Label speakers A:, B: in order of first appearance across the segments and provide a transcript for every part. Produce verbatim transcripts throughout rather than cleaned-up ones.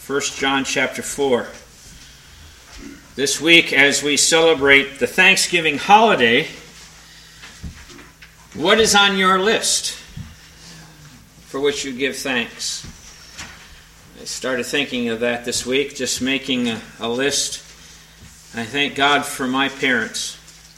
A: First John chapter four. This week, as we celebrate the Thanksgiving holiday, what is on your list for which you give thanks? I started thinking of that this week, just making a, a list. I thank God for my parents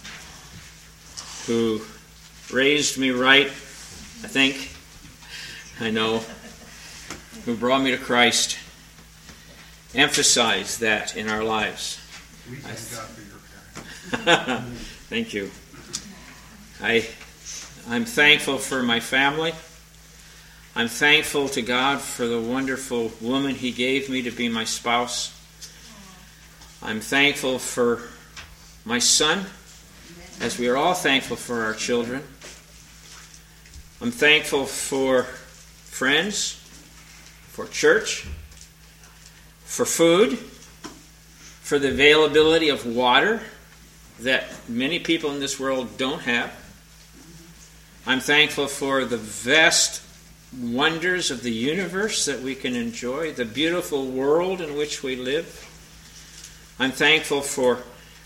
A: who raised me right, I think, I know, who brought me to Christ. Emphasize that in our lives.
B: We thank God for your parents.
A: Thank you. I, I'm thankful for my family. I'm thankful to God for the wonderful woman He gave me to be my spouse. I'm thankful for my son, as we are all thankful for our children. I'm thankful for friends, for church, for food, for the availability of water that many people in this world don't have. I'm thankful for the vast wonders of the universe that we can enjoy, the beautiful world in which we live. I'm thankful for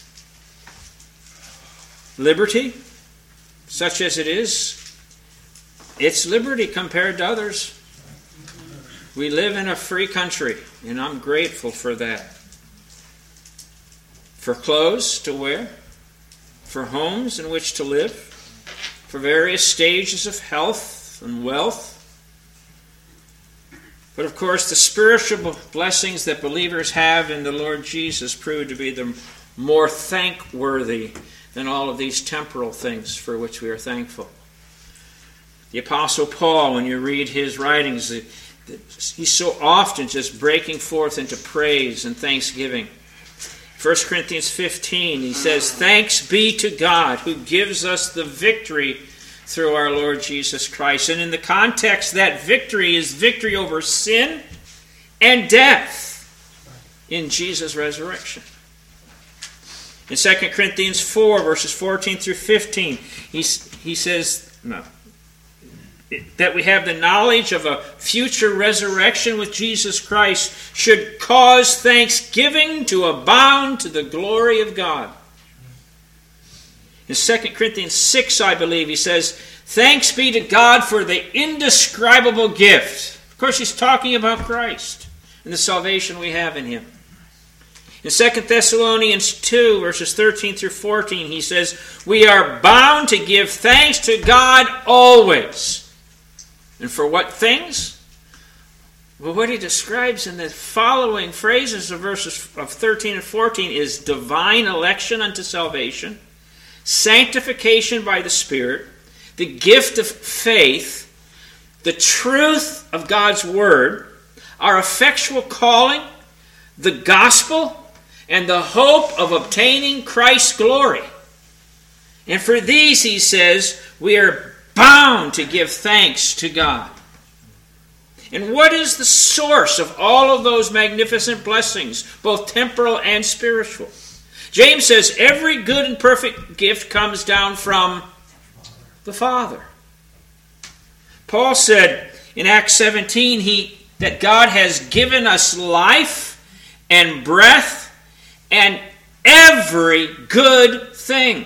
A: liberty, such as it is. It's liberty compared to others. We live in a free country, and I'm grateful for that. For clothes to wear, for homes in which to live, for various stages of health and wealth. But of course, the spiritual blessings that believers have in the Lord Jesus prove to be the more thankworthy than all of these temporal things for which we are thankful. The Apostle Paul, when you read his writings, he's so often just breaking forth into praise and thanksgiving. First Corinthians fifteen, he says, "Thanks be to God who gives us the victory through our Lord Jesus Christ." And in the context, that victory is victory over sin and death in Jesus' resurrection. In Second Corinthians four, verses fourteen through fifteen, he, he says, no, that we have the knowledge of a future resurrection with Jesus Christ should cause thanksgiving to abound to the glory of God. In Second Corinthians six, I believe, he says, "Thanks be to God for the indescribable gift." Of course, he's talking about Christ and the salvation we have in Him. In Second Thessalonians two, verses thirteen through fourteen, he says, "We are bound to give thanks to God always." And for what things? Well, what he describes in the following phrases of verses of thirteen and fourteen is divine election unto salvation, sanctification by the Spirit, the gift of faith, the truth of God's Word, our effectual calling, the gospel, and the hope of obtaining Christ's glory. And for these, he says, we are bound to give thanks to God. And what is the source of all of those magnificent blessings, both temporal and spiritual? James says every good and perfect gift comes down from the Father. Paul said in Acts seventeen he, that God has given us life and breath and every good thing.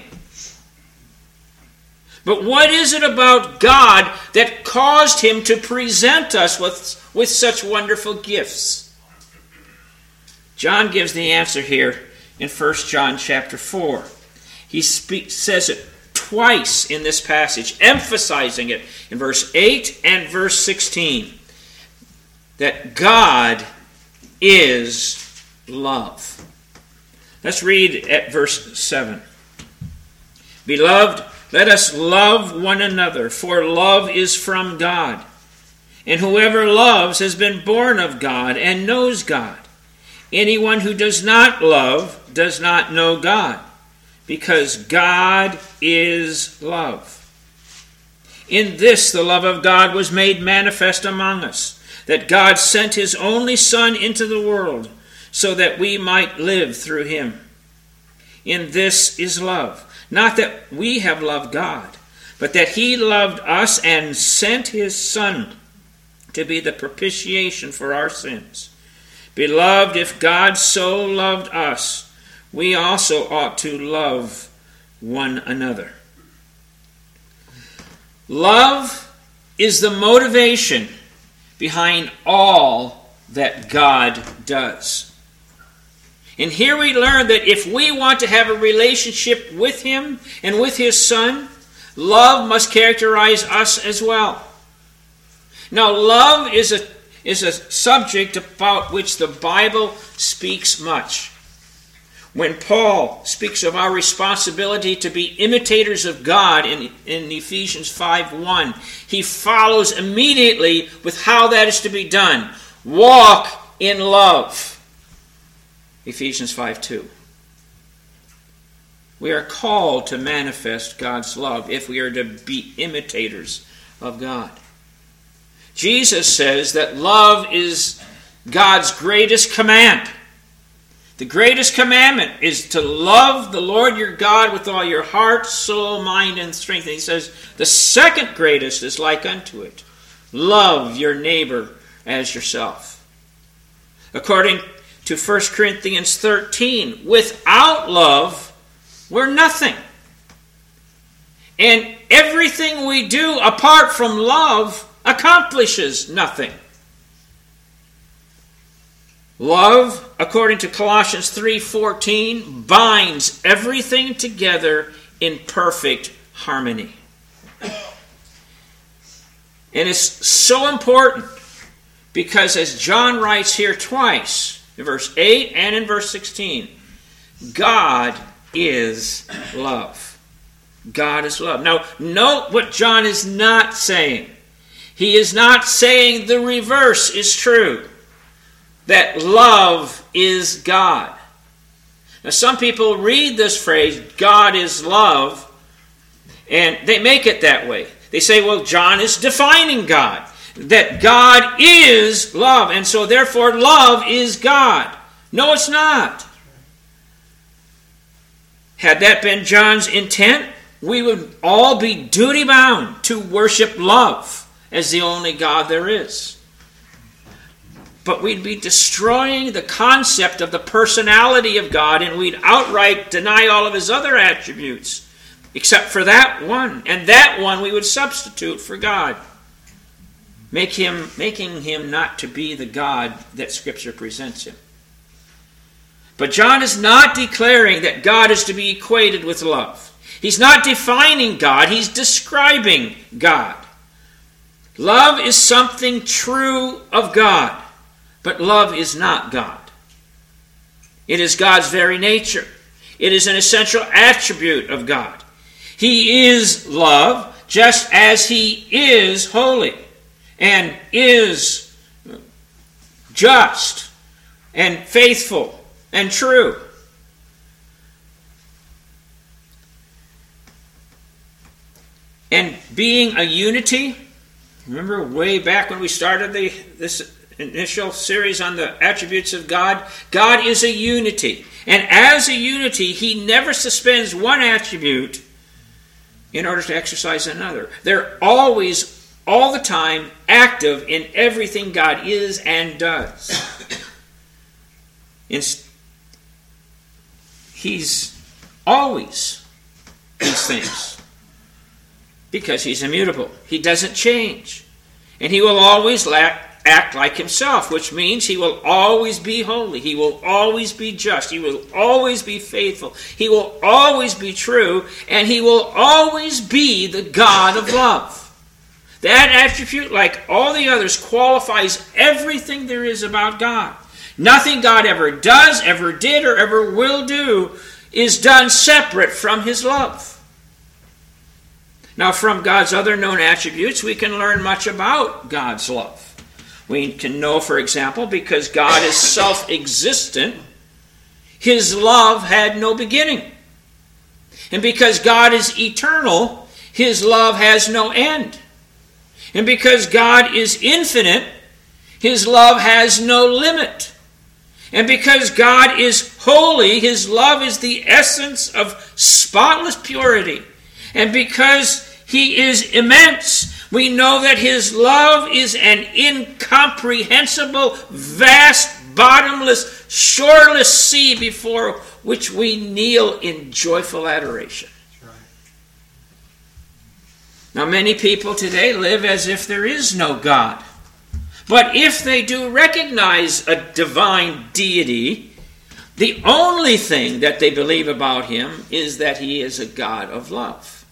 A: But what is it about God that caused Him to present us with, with such wonderful gifts? John gives the answer here in First John chapter four. He speak, says it twice in this passage, emphasizing it in verse eight and verse sixteen, that God is love. Let's read at verse seven. "Beloved, let us love one another, for love is from God. And whoever loves has been born of God and knows God. Anyone who does not love does not know God, because God is love. In this the love of God was made manifest among us, that God sent His only Son into the world, so that we might live through Him. In this is love. Not that we have loved God, but that He loved us and sent His Son to be the propitiation for our sins. Beloved, if God so loved us, we also ought to love one another. Love is the motivation behind all that God does. And here we learn that if we want to have a relationship with Him and with His Son, love must characterize us as well. Now, love is a, is a subject about which the Bible speaks much. When Paul speaks of our responsibility to be imitators of God in, in Ephesians five one, he follows immediately with how that is to be done. Walk in love. Ephesians five two. We are called to manifest God's love if we are to be imitators of God. Jesus says that love is God's greatest command. The greatest commandment is to love the Lord your God with all your heart, soul, mind, and strength. And he says the second greatest is like unto it. Love your neighbor as yourself. According to First Corinthians thirteen, without love, we're nothing. And everything we do apart from love accomplishes nothing. Love, according to Colossians three fourteen, binds everything together in perfect harmony. And it's so important because, as John writes here twice, in verse eight and in verse sixteen, God is love. God is love. Now, note what John is not saying. He is not saying the reverse is true, that love is God. Now, some people read this phrase, God is love, and they make it that way. They say, well, John is defining God, that God is love, and so therefore love is God. No, it's not. Had that been John's intent, we would all be duty-bound to worship love as the only God there is. But we'd be destroying the concept of the personality of God, and we'd outright deny all of His other attributes, except for that one. And that one we would substitute for God, make him, making Him not to be the God that Scripture presents Him. But John is not declaring that God is to be equated with love. He's not defining God, he's describing God. Love is something true of God, but love is not God. It is God's very nature. It is an essential attribute of God. He is love, just as He is holy and is just and faithful and true. And being a unity, remember way back when we started the this initial series on the attributes of God, God is a unity. And as a unity, He never suspends one attribute in order to exercise another. They're always, all the time, active in everything God is and does. He's always these things because He's immutable. He doesn't change. And He will always act like Himself, which means He will always be holy. He will always be just. He will always be faithful. He will always be true. And He will always be the God of love. That attribute, like all the others, qualifies everything there is about God. Nothing God ever does, ever did, or ever will do is done separate from His love. Now, from God's other known attributes, we can learn much about God's love. We can know, for example, because God is self-existent, His love had no beginning. And because God is eternal, His love has no end. And because God is infinite, His love has no limit. And because God is holy, His love is the essence of spotless purity. And because He is immense, we know that His love is an incomprehensible, vast bottomless, shoreless sea before which we kneel in joyful adoration.
B: That's right.
A: Now, many people today live as if there is no God. But if they do recognize a divine deity, the only thing that they believe about him is that he is a God of love.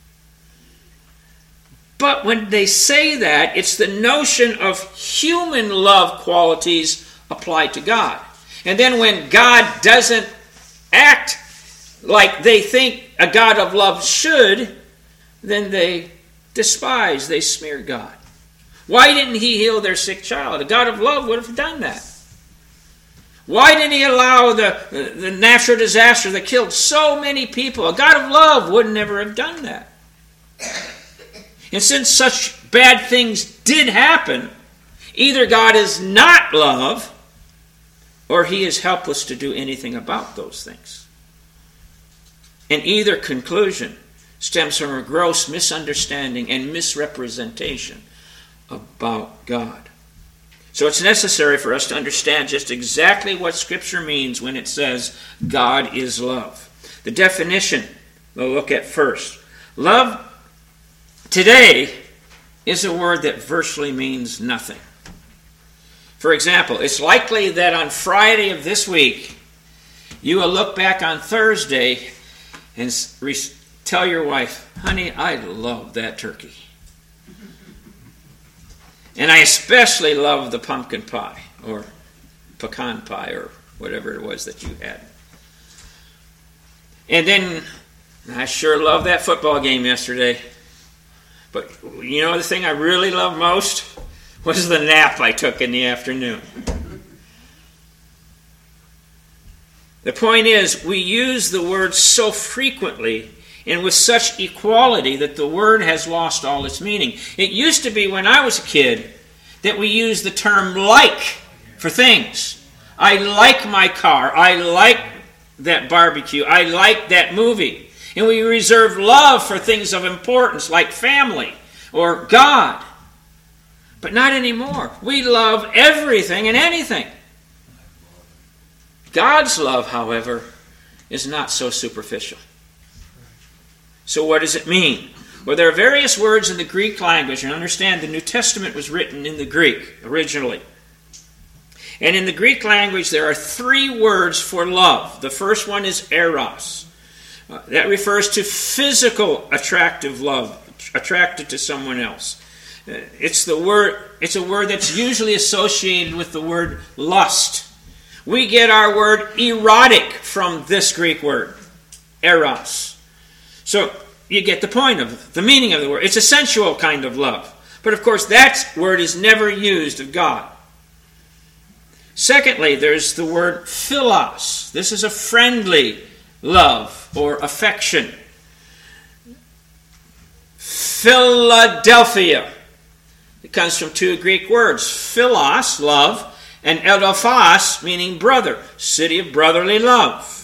A: But when they say that, it's the notion of human love qualities applied to God. And then when God doesn't act like they think a God of love should, then they despise, they smear God. Why didn't he heal their sick child? A God of love would have done that. Why didn't he allow the, the natural disaster that killed so many people? A God of love would never have done that. And since such bad things did happen, either God is not love, or he is helpless to do anything about those things. And either conclusion stems from a gross misunderstanding and misrepresentation about God. So it's necessary for us to understand just exactly what Scripture means when it says God is love. The definition we'll look at first. Love today is a word that virtually means nothing. For example, it's likely that on Friday of this week, you will look back on Thursday and re- tell your wife, honey, I love that turkey. And I especially love the pumpkin pie, or pecan pie, or whatever it was that you had. And then, I sure loved that football game yesterday. But you know the thing I really loved most was the nap I took in the afternoon. The point is, we use the word so frequently and with such equality that the word has lost all its meaning. It used to be when I was a kid that we used the term like for things. I like my car. I like that barbecue. I like that movie. And we reserve love for things of importance like family or God. But not anymore. We love everything and anything. God's love, however, is not so superficial. So what does it mean? Well, there are various words in the Greek language, and understand the New Testament was written in the Greek originally. And in the Greek language, there are three words for love. The first one is eros. Uh, that refers to physical attractive love, attracted to someone else. Uh, it's the word. It's a word that's usually associated with the word lust. We get our word erotic from this Greek word, eros. So you get the point of the meaning of the word. It's a sensual kind of love. But of course, that word is never used of God. Secondly, there's the word philos. This is a friendly love or affection. Philadelphia. It comes from two Greek words. Philos, love, and Adelphos, meaning brother. City of brotherly love.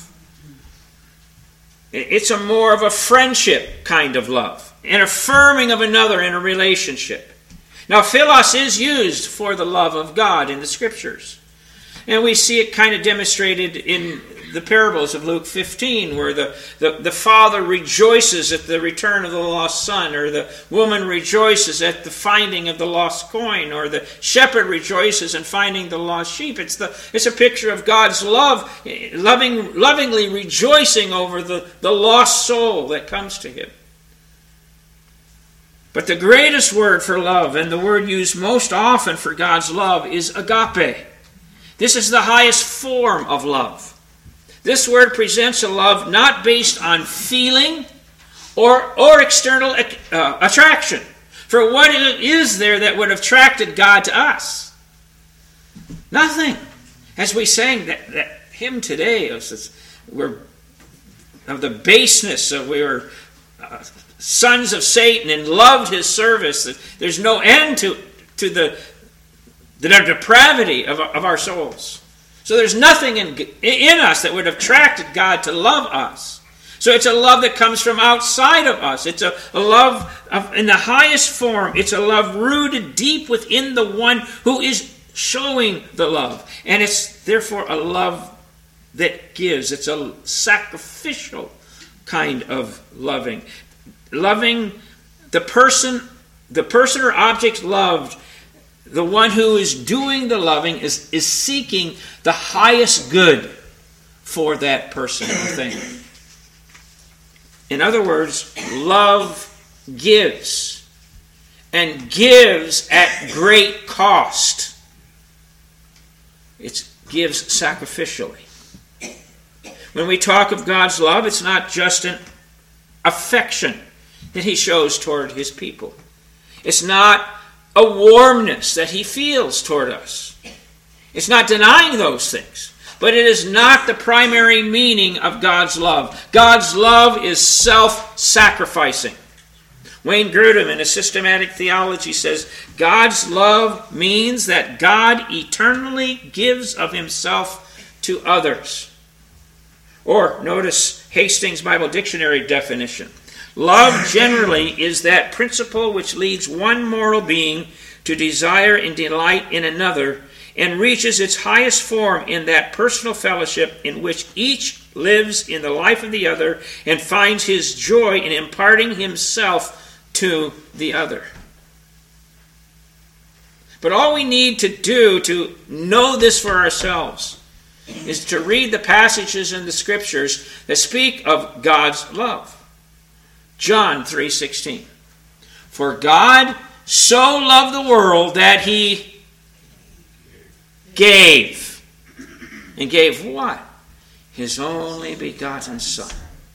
A: It's a more of a friendship kind of love. An affirming of another in a relationship. Now, philos is used for the love of God in the Scriptures. And we see it kind of demonstrated in the parables of Luke fifteen, where the, the, the father rejoices at the return of the lost son, or the woman rejoices at the finding of the lost coin, or the shepherd rejoices in finding the lost sheep. It's the it's a picture of God's love, loving, lovingly rejoicing over the, the lost soul that comes to him. But the greatest word for love, and the word used most often for God's love, is agape. This is the highest form of love. This word presents a love not based on feeling or, or external uh, attraction. For what is there that would have attracted God to us? Nothing. As we sang that, that hymn today, we're of the baseness of we were uh, sons of Satan and loved his service. There's no end to, to the the depravity of, of our souls. So there's nothing in, in us that would have attracted God to love us. So it's a love that comes from outside of us. It's a, a love of, in the highest form. It's a love rooted deep within the one who is showing the love. And it's therefore a love that gives. It's a sacrificial kind of loving. Loving the person, the person or object loved, the one who is doing the loving is, is seeking the highest good for that person or thing. In other words, love gives, and gives at great cost. It gives sacrificially. When we talk of God's love, it's not just an affection that he shows toward his people. It's not a warmness that he feels toward us. It's not denying those things. But it is not the primary meaning of God's love. God's love is self-sacrificing. Wayne Grudem in his Systematic Theology says, God's love means that God eternally gives of himself to others. Or, notice Hastings Bible Dictionary definition. Love generally is that principle which leads one moral being to desire and delight in another, and reaches its highest form in that personal fellowship in which each lives in the life of the other and finds his joy in imparting himself to the other. But all we need to do to know this for ourselves is to read the passages in the Scriptures that speak of God's love. John three sixteen. For God so loved the world that he gave. And gave what? His only begotten Son.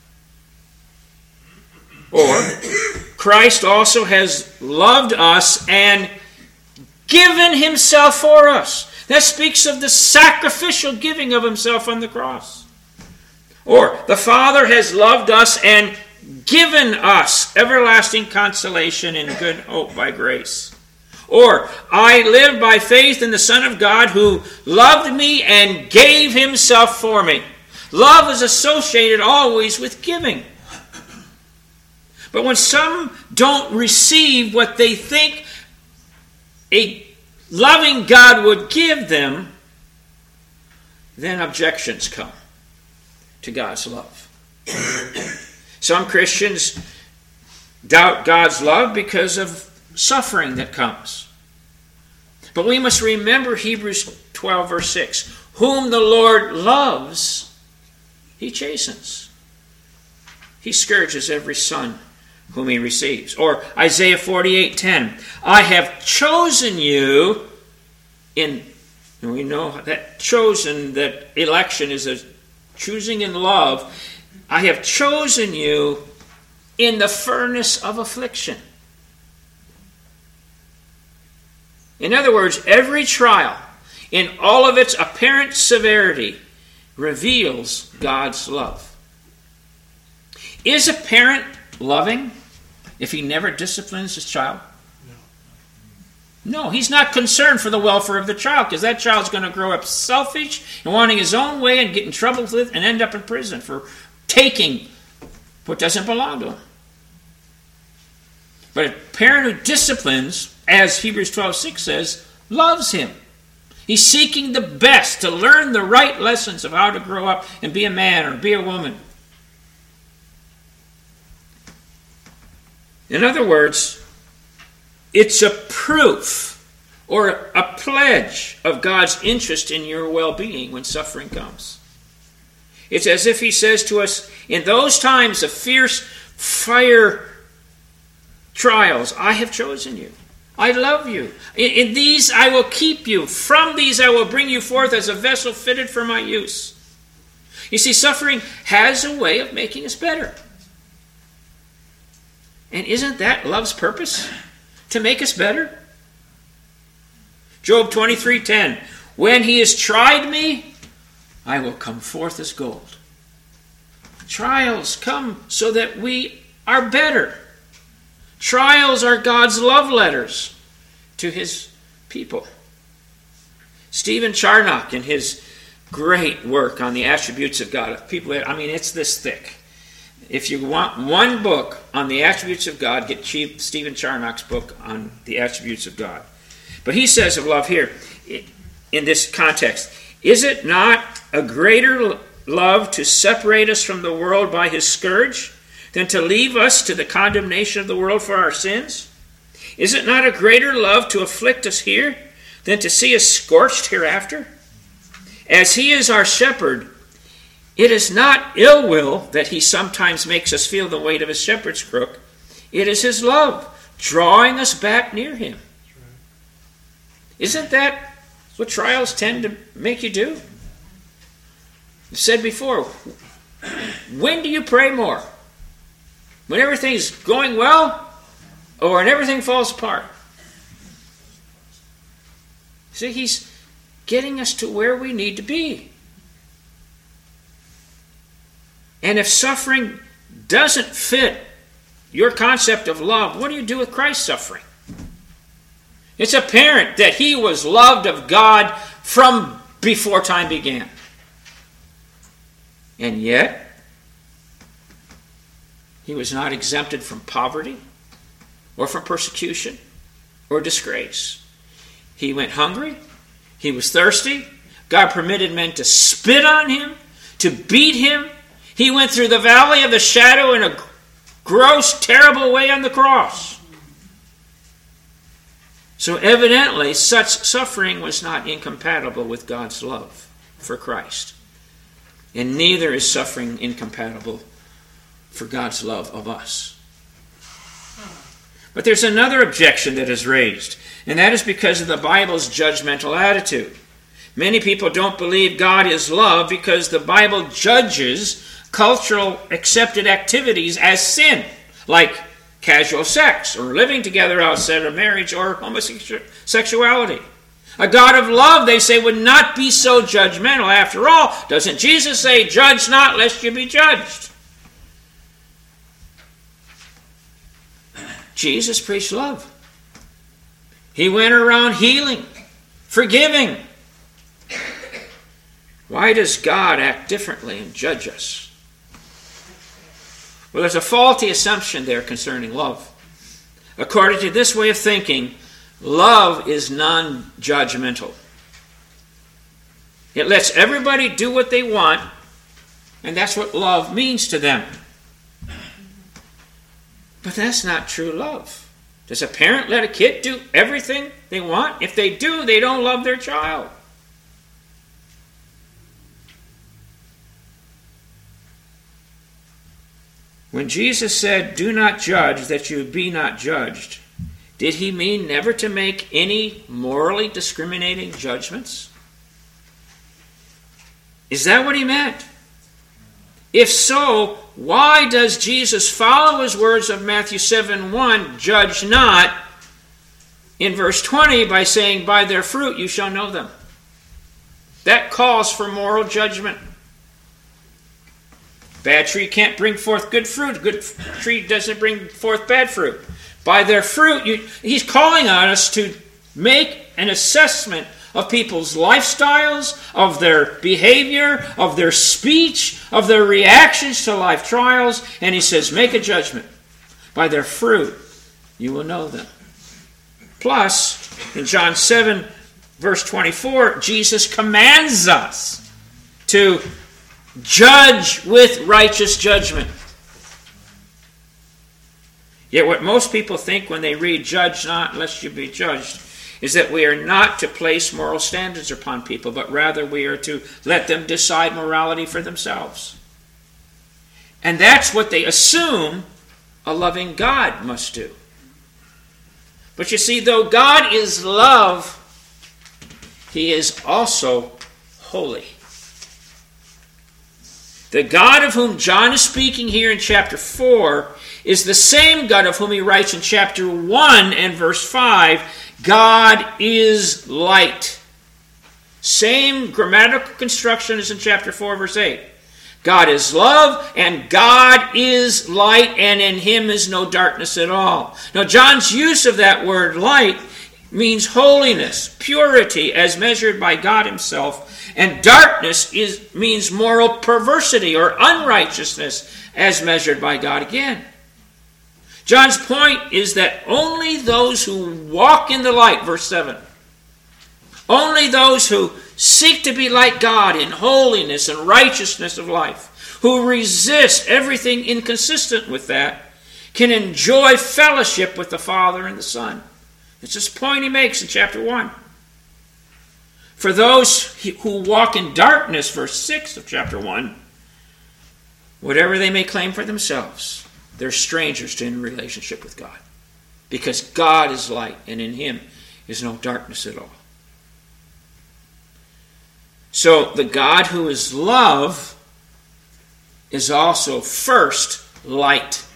A: Or, Christ also has loved us and given himself for us. That speaks of the sacrificial giving of himself on the cross. Or, the Father has loved us and given us everlasting consolation and good hope by grace. Or, I live by faith in the Son of God who loved me and gave himself for me. Love is associated always with giving. But when some don't receive what they think a loving God would give them, then objections come to God's love. Some Christians doubt God's love because of suffering that comes. But we must remember Hebrews twelve verse six. Whom the Lord loves, he chastens. He scourges every son whom he receives. Or Isaiah forty-eight ten. I have chosen you in, and we know that chosen, that election is a choosing in love. I have chosen you in the furnace of affliction. In other words, every trial, in all of its apparent severity, reveals God's love. Is a parent loving if he never disciplines his child? No, he's not concerned for the welfare of the child, because that child's going to grow up selfish and wanting his own way and get in trouble with it and end up in prison for taking what doesn't belong to him. But a parent who disciplines, as Hebrews twelve six says, loves him. He's seeking the best to learn the right lessons of how to grow up and be a man or be a woman. In other words, it's a proof or a pledge of God's interest in your well-being when suffering comes. It's as if he says to us, in those times of fierce fire trials, I have chosen you. I love you. In, in these I will keep you. From these I will bring you forth as a vessel fitted for my use. You see, suffering has a way of making us better. And isn't that love's purpose? To make us better? Job twenty-three ten. When he has tried me, I will come forth as gold. Trials come so that we are better. Trials are God's love letters to his people. Stephen Charnock, in his great work on the attributes of God, people, I mean, it's this thick. If you want one book on the attributes of God, get Stephen Charnock's book on the attributes of God. But he says of love here, it, in this context, is it not a greater love to separate us from the world by his scourge than to leave us to the condemnation of the world for our sins? Is it not a greater love to afflict us here than to see us scorched hereafter? As he is our shepherd, it is not ill will that he sometimes makes us feel the weight of his shepherd's crook. It is his love drawing us back near him. Isn't that what trials tend to make you do? I've said before, when do you pray more? When everything's going well or when everything falls apart? See, he's getting us to where we need to be. And if suffering doesn't fit your concept of love, what do you do with Christ's suffering? It's apparent that he was loved of God from before time began. And yet, he was not exempted from poverty or from persecution or disgrace. He went hungry. He was thirsty. God permitted men to spit on him, to beat him. He went through the valley of the shadow in a gross, terrible way on the cross. So evidently, such suffering was not incompatible with God's love for Christ. And neither is suffering incompatible for God's love of us. But there's another objection that is raised, and that is because of the Bible's judgmental attitude. Many people don't believe God is love because the Bible judges cultural accepted activities as sin, like casual sex, or living together outside of marriage, or homosexuality. A God of love, they say, would not be so judgmental. After all, doesn't Jesus say, "Judge not, lest you be judged"? Jesus preached love. He went around healing, forgiving. Why does God act differently and judge us? Well, there's a faulty assumption there concerning love. According to this way of thinking, love is non-judgmental. It lets everybody do what they want, and that's what love means to them. But that's not true love. Does a parent let a kid do everything they want? If they do, they don't love their child. When Jesus said, "Do not judge that you be not judged," did he mean never to make any morally discriminating judgments? Is that what he meant? If so, why does Jesus follow his words of Matthew seven one, "Judge not," in verse twenty by saying, "By their fruit you shall know them"? That calls for moral judgment. Bad tree can't bring forth good fruit. Good tree doesn't bring forth bad fruit. By their fruit, you, he's calling on us to make an assessment of people's lifestyles, of their behavior, of their speech, of their reactions to life trials. And he says, make a judgment. By their fruit, you will know them. Plus, in John seven, verse twenty-four, Jesus commands us to judge with righteous judgment. Yet what most people think when they read "judge not lest you be judged" is that we are not to place moral standards upon people, but rather we are to let them decide morality for themselves. And that's what they assume a loving God must do. But you see, though God is love, he is also holy. The God of whom John is speaking here in chapter four is the same God of whom he writes in chapter one and verse five, God is light. Same grammatical construction as in chapter four, verse eight. God is love, and God is light, and in him is no darkness at all. Now, John's use of that word light means holiness, purity, as measured by God himself. And darkness is, means moral perversity or unrighteousness as measured by God again. John's point is that only those who walk in the light, verse seven, Only those who seek to be like God in holiness and righteousness of life, who resist everything inconsistent with that, can enjoy fellowship with the Father and the Son. It's this point he makes in chapter one. For those who walk in darkness, verse six of chapter one, whatever they may claim for themselves, they're strangers to in relationship with God. Because God is light, and in him is no darkness at all. So the God who is love is also first light.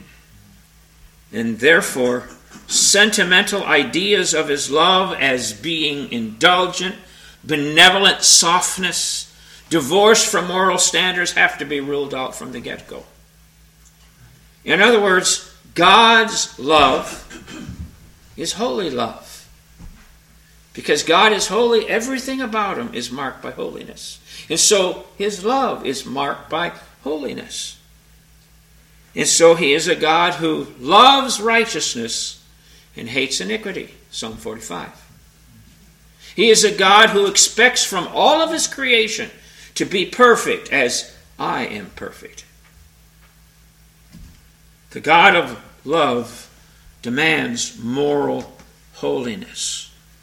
A: And therefore, sentimental ideas of his love as being indulgent, benevolent softness, divorced from moral standards have to be ruled out from the get-go. In other words, God's love is holy love. Because God is holy, everything about him is marked by holiness. And so his love is marked by holiness. And so he is a God who loves righteousness and hates iniquity. Psalm forty-five. He is a God who expects from all of his creation to be perfect as I am perfect. The God of love demands moral holiness.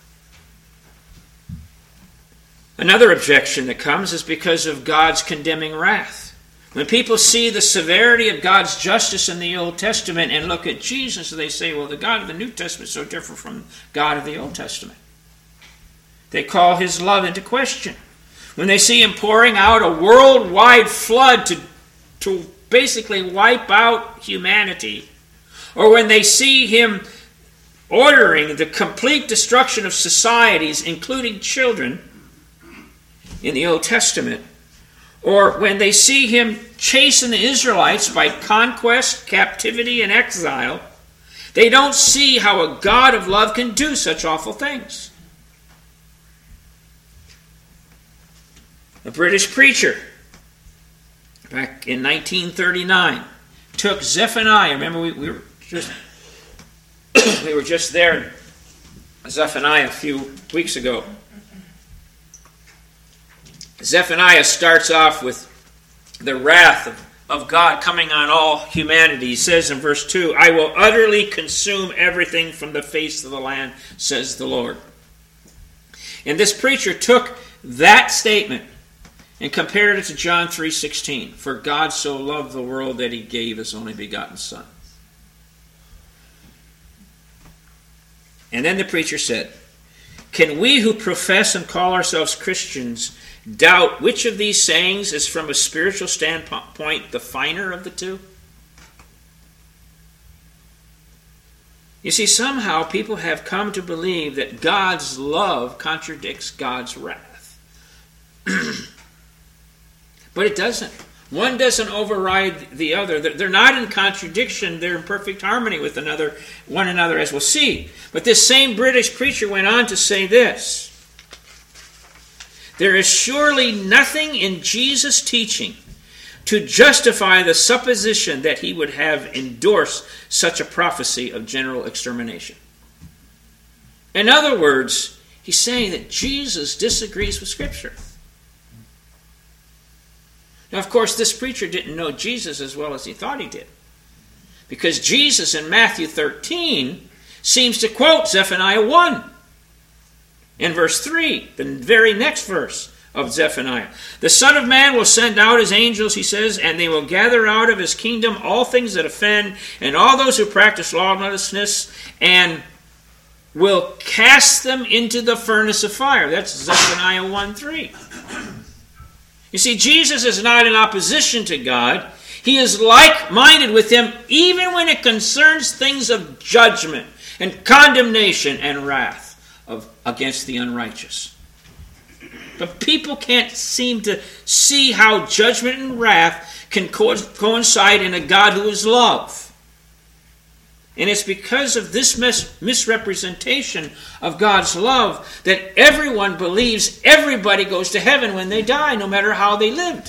A: Another objection that comes is because of God's condemning wrath. When people see the severity of God's justice in the Old Testament and look at Jesus, they say, well, the God of the New Testament is so different from God of the Old Testament. They call his love into question. When they see him pouring out a worldwide flood to, to basically wipe out humanity, or when they see him ordering the complete destruction of societies, including children, in the Old Testament, or when they see him chasing the Israelites by conquest, captivity, and exile, they don't see how a God of love can do such awful things. A British preacher, back in nineteen thirty-nine, took Zephaniah. Remember, we, we were just we were just there in Zephaniah a few weeks ago. Zephaniah starts off with the wrath of, of God coming on all humanity. He says in verse two, I will utterly consume everything from the face of the land, says the Lord. And this preacher took that statement and compared it to John three sixteen. For God so loved the world that he gave his only begotten Son. And then the preacher said, can we who profess and call ourselves Christians doubt which of these sayings is from a spiritual standpoint the finer of the two? You see, somehow people have come to believe that God's love contradicts God's wrath. But it doesn't. One doesn't override the other. They're not in contradiction. They're in perfect harmony with another, one another, as we'll see. But this same British preacher went on to say this. There is surely nothing in Jesus' teaching to justify the supposition that he would have endorsed such a prophecy of general extermination. In other words, he's saying that Jesus disagrees with Scripture. Now, of course, this preacher didn't know Jesus as well as he thought he did. Because Jesus in Matthew thirteen seems to quote Zephaniah one. In verse three, the very next verse of Zephaniah. The Son of Man will send out his angels, he says, and they will gather out of his kingdom all things that offend, and all those who practice lawlessness, and will cast them into the furnace of fire. That's Zephaniah one three. You see, Jesus is not in opposition to God. He is like-minded with him even when it concerns things of judgment and condemnation and wrath of against the unrighteous. But people can't seem to see how judgment and wrath can co- coincide in a God who is love. And it's because of this mis- misrepresentation of God's love that everyone believes everybody goes to heaven when they die, no matter how they lived.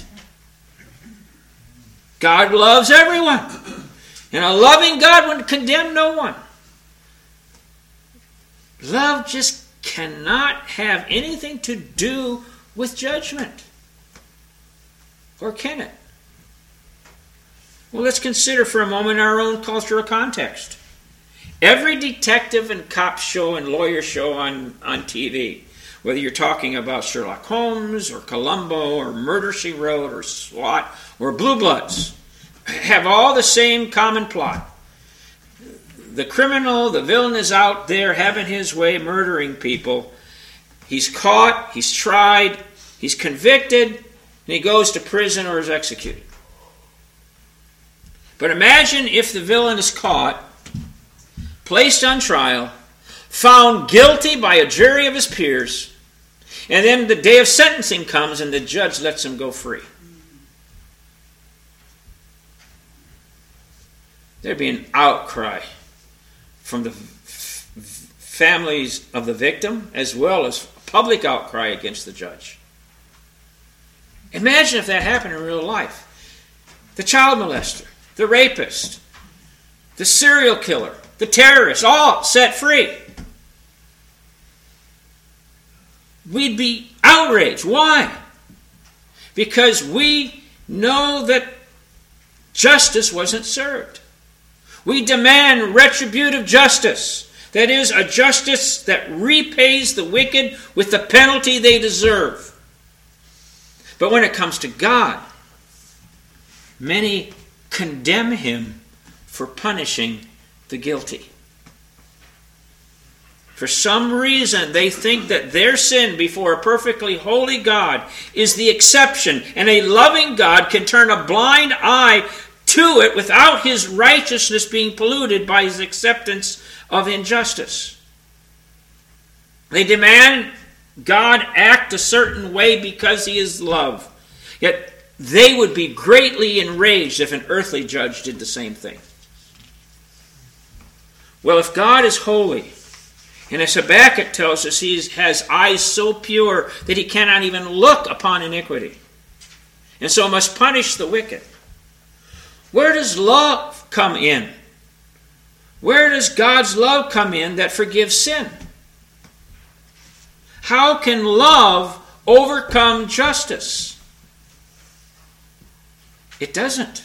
A: God loves everyone. And a loving God would condemn no one. Love just cannot have anything to do with judgment. Or can it? Well, let's consider for a moment our own cultural context. Every detective and cop show and lawyer show on, on T V, whether you're talking about Sherlock Holmes or Columbo or Murder, She Wrote or SWAT or Blue Bloods, have all the same common plot. The criminal, the villain is out there having his way, murdering people. He's caught, he's tried, he's convicted, and he goes to prison or is executed. But imagine if the villain is caught, placed on trial, found guilty by a jury of his peers, and then the day of sentencing comes and the judge lets him go free. There'd be an outcry from the f- families of the victim, as well as public outcry against the judge. Imagine if that happened in real life. The child molester, the rapist, the serial killer, the terrorist, all set free. We'd be outraged. Why? Because we know that justice wasn't served. We demand retributive justice. That is, a justice that repays the wicked with the penalty they deserve. But when it comes to God, many condemn him for punishing the guilty. For some reason, they think that their sin before a perfectly holy God is the exception, and a loving God can turn a blind eye to it without his righteousness being polluted by his acceptance of injustice. They demand God act a certain way because he is love. Yet they would be greatly enraged if an earthly judge did the same thing. Well, if God is holy, and as Habakkuk tells us, he has eyes so pure that he cannot even look upon iniquity, and so must punish the wicked, where does love come in? Where does God's love come in that forgives sin? How can love overcome justice? It doesn't.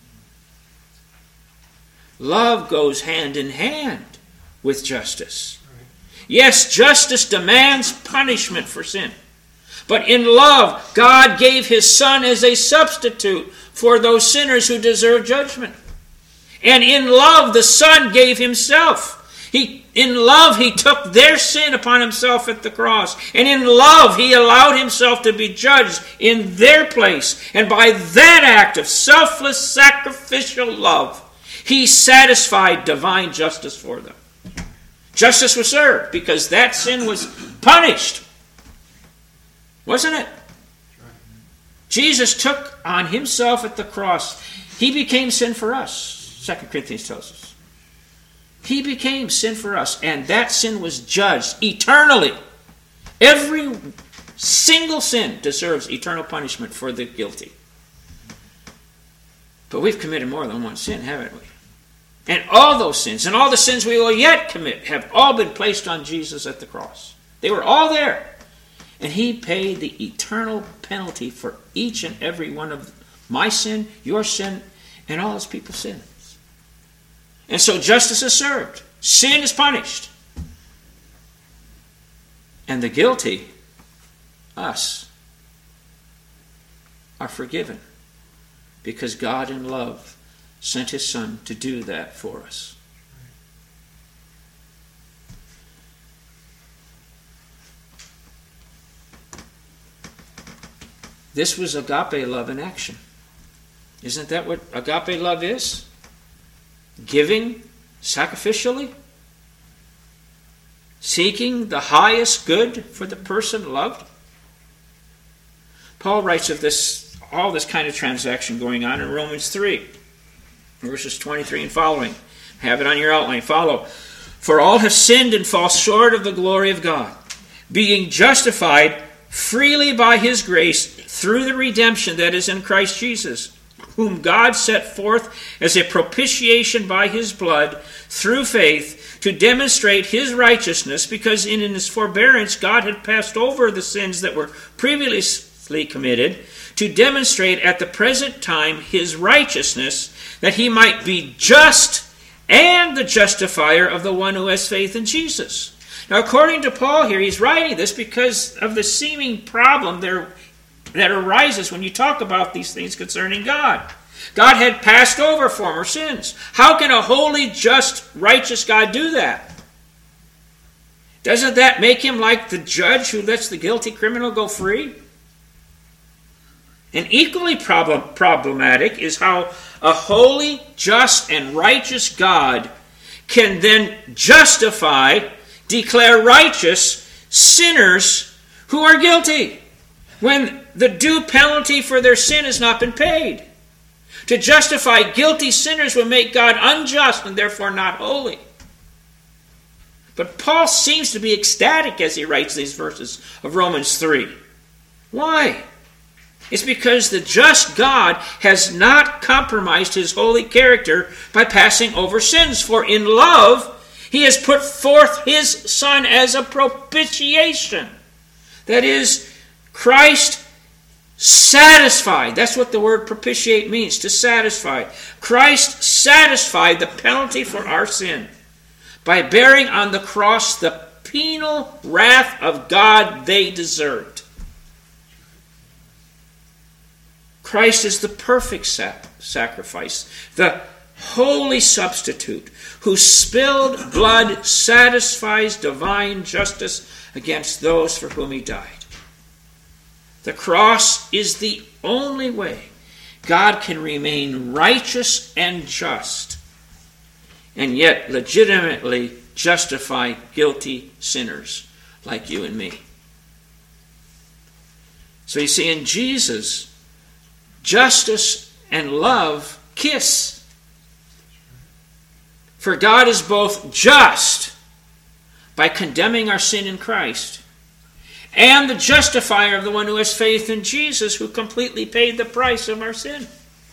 A: Love goes hand in hand with justice. Yes, justice demands punishment for sin. But in love, God gave his Son as a substitute for those sinners who deserve judgment. And in love, the Son gave himself. He, in love, he took their sin upon himself at the cross. And in love, he allowed himself to be judged in their place. And by that act of selfless, sacrificial love, he satisfied divine justice for them. Justice was served because that sin was punished. Wasn't it? Jesus took on himself at the cross. He became sin for us, Second Corinthians tells us. He became sin for us, and that sin was judged eternally. Every single sin deserves eternal punishment for the guilty. But we've committed more than one sin, haven't we? And all those sins, and all the sins we will yet commit, have all been placed on Jesus at the cross. They were all there. And he paid the eternal penalty for each and every one of my sin, your sin, and all his people's sins. And so justice is served. Sin is punished. And the guilty, us, are forgiven. Because God in love sent his Son to do that for us. This was agape love in action. Isn't that what agape love is? Giving sacrificially? Seeking the highest good for the person loved? Paul writes of this, all this kind of transaction going on in Romans three, verses twenty-three and following. Have it on your outline. Follow. For all have sinned and fall short of the glory of God, being justified freely by his grace through the redemption that is in Christ Jesus, whom God set forth as a propitiation by his blood through faith to demonstrate his righteousness, because in his forbearance God had passed over the sins that were previously committed, to demonstrate at the present time his righteousness, that he might be just and the justifier of the one who has faith in Jesus. Now, according to Paul here, he's writing this because of the seeming problem there that arises when you talk about these things concerning God. God had passed over former sins. How can a holy, just, righteous God do that? Doesn't that make him like the judge who lets the guilty criminal go free? And equally problem, problematic is how a holy, just, and righteous God can then justify, declare righteous sinners who are guilty when the due penalty for their sin has not been paid. To justify guilty sinners would make God unjust and therefore not holy. But Paul seems to be ecstatic as he writes these verses of Romans three. Why? It's because the just God has not compromised his holy character by passing over sins. For in love, he has put forth his Son as a propitiation. That is, Christ satisfied. That's what the word propitiate means, to satisfy. Christ satisfied the penalty for our sin by bearing on the cross the penal wrath of God they deserved. Christ is the perfect sac- sacrifice, the holy substitute, whose spilled blood satisfies divine justice against those for whom he died. The cross is the only way God can remain righteous and just, and yet legitimately justify guilty sinners like you and me. So you see, in Jesus, justice and love kiss. For God is both just by condemning our sin in Christ, and the justifier of the one who has faith in Jesus, who completely paid the price of our sin.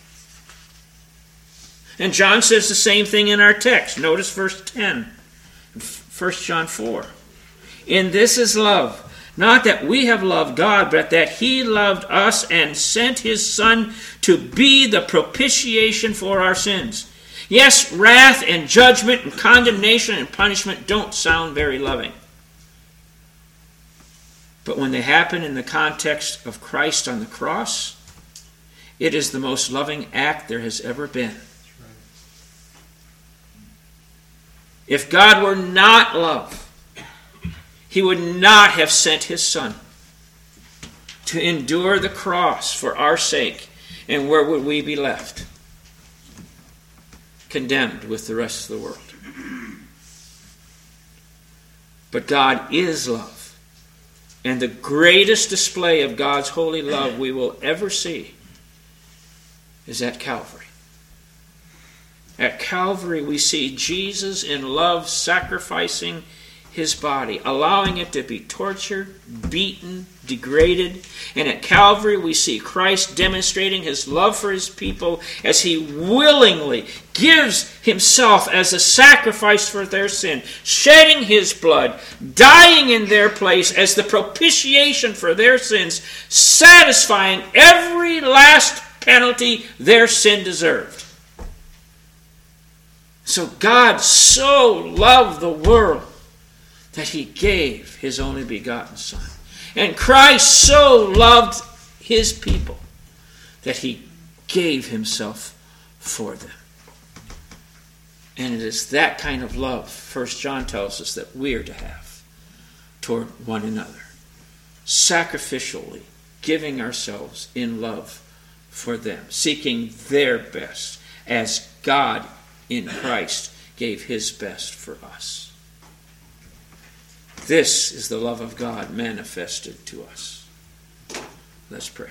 A: And John says the same thing in our text. Notice verse ten, First John four. In this is love, not that we have loved God, but that he loved us and sent his Son to be the propitiation for our sins. Yes, wrath and judgment and condemnation and punishment don't sound very loving. But when they happen in the context of Christ on the cross, it is the most loving act there has ever been. If God were not love, he would not have sent his Son to endure the cross for our sake. And where would we be left? Condemned with the rest of the world. But God is love. And the greatest display of God's holy love we will ever see is at Calvary. At Calvary we see Jesus in love sacrificing his body, allowing it to be tortured, beaten, degraded. And at Calvary we see Christ demonstrating his love for his people as he willingly gives himself as a sacrifice for their sin, shedding his blood, dying in their place as the propitiation for their sins, satisfying every last penalty their sin deserved. So God so loved the world that he gave his only begotten Son. And Christ so loved his people that he gave himself for them. And it is that kind of love, First John tells us, that we are to have toward one another. Sacrificially giving ourselves in love for them, seeking their best as God in Christ gave his best for us. This is the love of God manifested to us. Let's pray.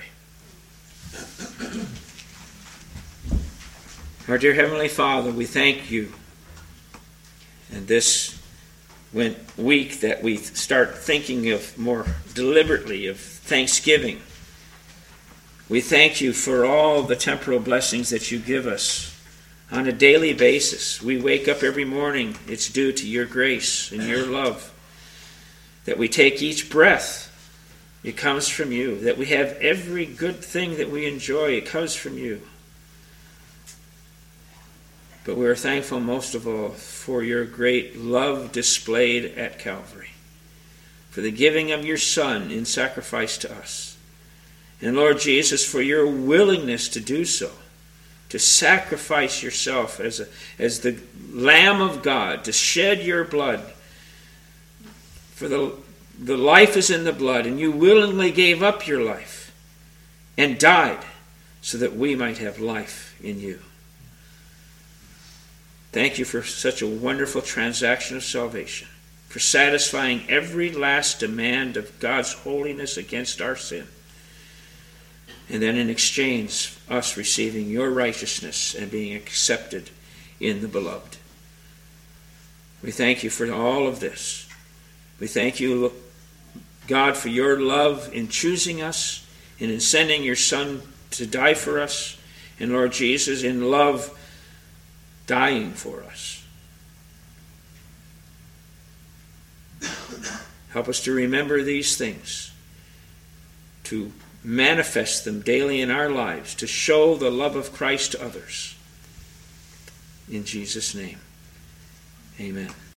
A: Our dear Heavenly Father, we thank you. And this week that we start thinking of more deliberately of Thanksgiving, We thank you for all the temporal blessings that you give us on a daily basis. We wake up every morning. It's due to your grace and your love. That we take each breath, it comes from you. That we have every good thing that we enjoy, it comes from you. But we are thankful most of all for your great love displayed at Calvary, for the giving of your Son in sacrifice to us. And Lord Jesus, for your willingness to do so, to sacrifice yourself as, a, as the Lamb of God, to shed your blood. For the, the life is in the blood, and you willingly gave up your life and died so that we might have life in you. Thank you for such a wonderful transaction of salvation, for satisfying every last demand of God's holiness against our sin. And then in exchange, us receiving your righteousness and being accepted in the beloved. We thank you for all of this. We thank you, God, for your love in choosing us and in sending your Son to die for us. And Lord Jesus, in love, dying for us. Help us to remember these things, to manifest them daily in our lives, to show the love of Christ to others. In Jesus' name, amen.